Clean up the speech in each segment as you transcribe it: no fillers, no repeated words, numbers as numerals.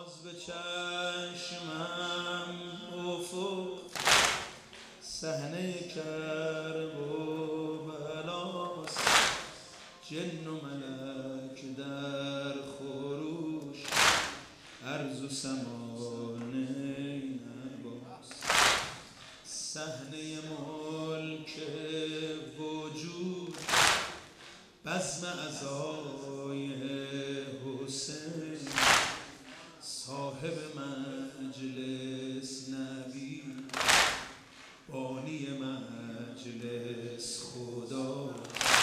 باز به چشمم افق صحنه کرب و بلاست، جن و ملک در خروش، ارض و سمان نباست. صحنه ملک وجود، بزم عزای حسین، صاحب مجلس نبی، بانی مجلس خدا.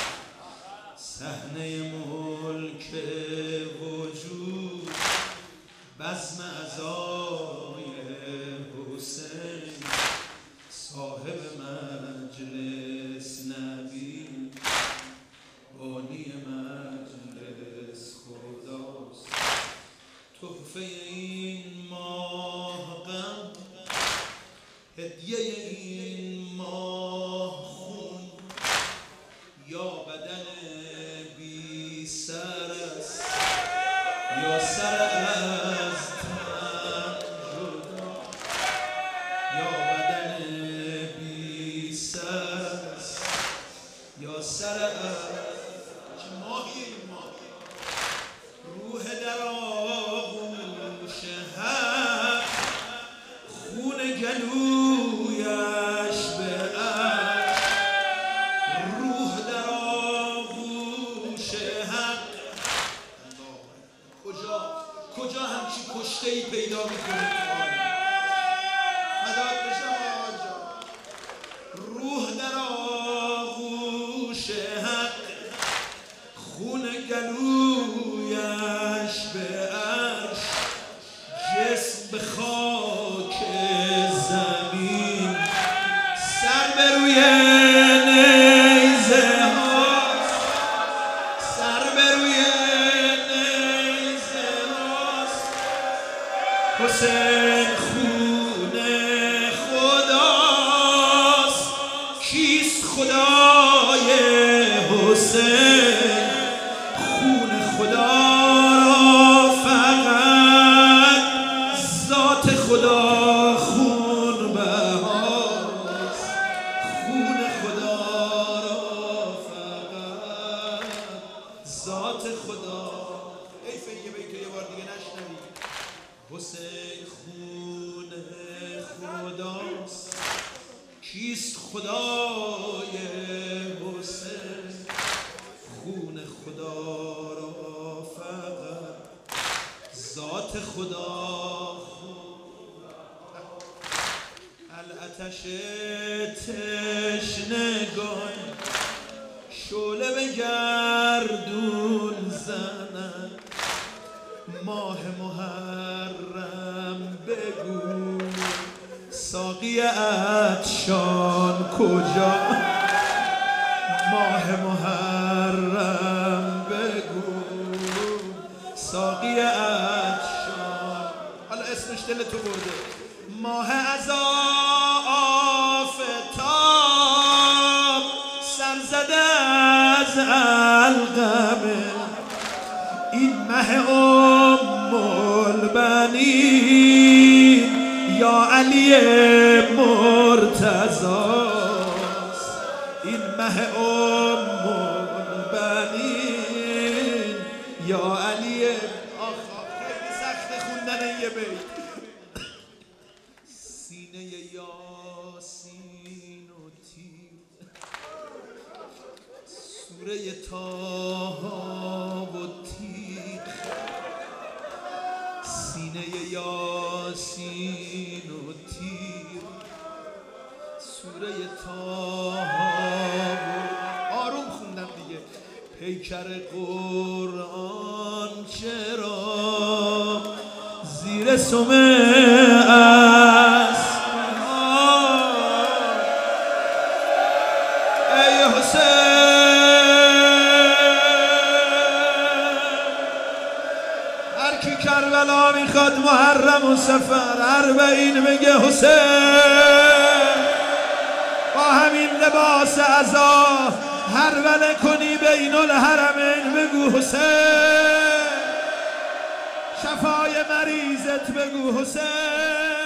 صحنه ملک وجود، بزم عزای حسین، صاحب مجلس نبی، بانی مجلس خداست. تحفه این ماه غم، هدیه این ماه خون، یا بدن بی سر است یا سر از تن جدا. یا بدن بی سر است یا سر از ماهی ماهی. روح در آغوش هم، خون گلویش به عرش. روح در آغوش هم، کجا همچی کشته ای پیدا میکنه؟ فدات بشم آقا. روح در آغوش حق، خون گلویش به عرش. جسم به خاک زمین، سر به روی نیزه هاست، سر به روی نیزه هاست. حسین خون خداست، کیست خدای حسین؟ خون خدا را فقط ذات خدا خون بهاست. خون خدا را فقط ذات خدا. ای فیه بیتو یه بار دیگه نشنوی. حسین خون خداست، کیست خدای حسین؟ خون خدا را فقط ذات خدا. الاتش تشنگان، شعله به گردون زند. ماه محرم بگو، ساقی عطشان کجا؟ ماه محرم بگو، ساقی عطشان. حالا اسمش دل تو برده. ماه از آفتاب، سر زده از علقمه. این مه ام البنین، یا علی مرتضاست. این مه ام البنین، یا علی. آخا خیلی سخت خوندن یه بیت. سینه یاسین و تیر، سوره طه و تیغ. سینه یاسین و تیر، سوره طه. آروم خوندم دیگه. پیکر قرآن چرا زیر سم است؟ ای حسین، هر کی کربلا میخواد محرم و سفر اربعین بگه حسین. با همین لباس عزا هر وله کنی بین الحرمین بگو حسین. شفای مریضت بگو حسین